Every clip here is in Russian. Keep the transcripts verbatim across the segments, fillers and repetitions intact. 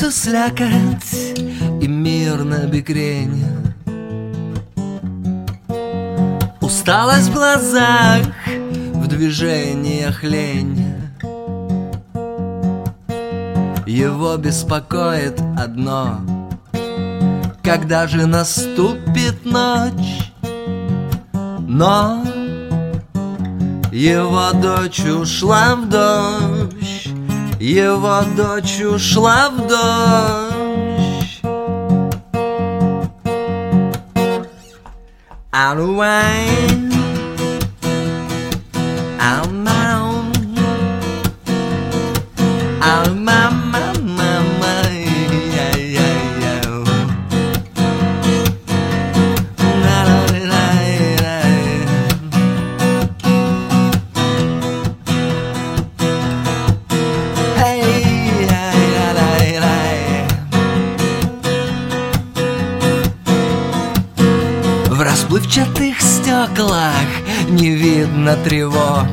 Солнце слякоть и мир на бекрень. Усталость в глазах, в движениях лень. Его беспокоит одно: когда же наступит ночь? Но его дочь ушла в дождь, его дочь ушла в дождь. Unwind, unbound, unbound, yeah, yeah, yeah. В расплывчатых стеклах не видно тревог.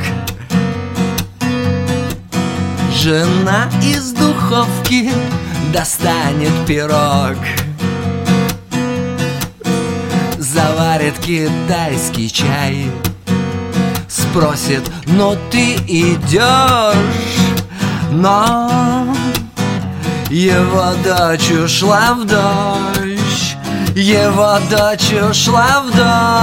Жена из духовки достанет пирог, заварит китайский чай, спросит: ну ты идешь? Но его дочь ушла в дождь, его дочь ушла в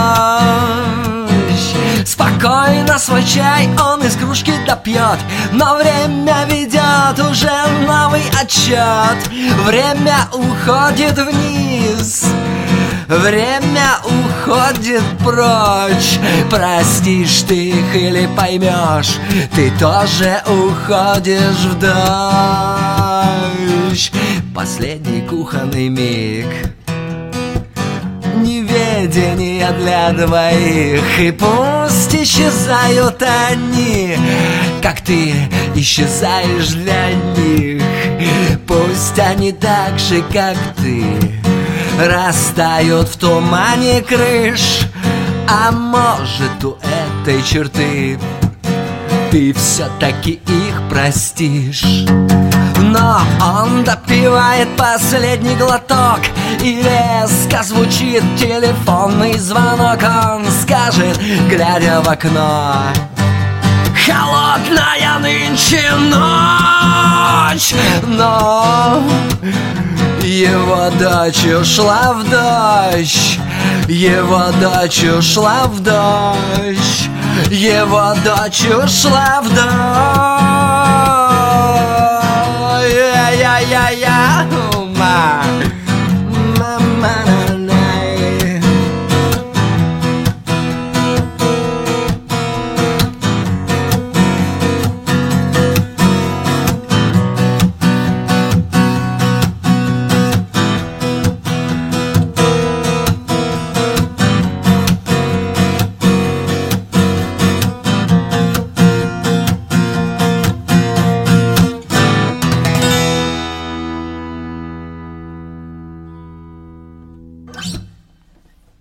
дождь. Спокойно свой чай он из кружки допьет, но время ведет уже новый отсчет. Время уходит вниз, время уходит прочь. Простишь ты их или поймешь, ты тоже уходишь в дождь. Последний кухонный миг, неведение для двоих. И пусть исчезают они, как ты исчезаешь для них. Пусть они так же, как ты, растают в тумане крыш. А может, у этой черты ты все-таки их простишь. Но он допивает последний глоток, и резко звучит телефонный звонок. Он скажет, глядя в окно: холодная нынче ночь. Но его дочь ушла в дождь, его дочь ушла в дождь, его дочь ушла в дождь. Yeah, yeah, yeah, yeah.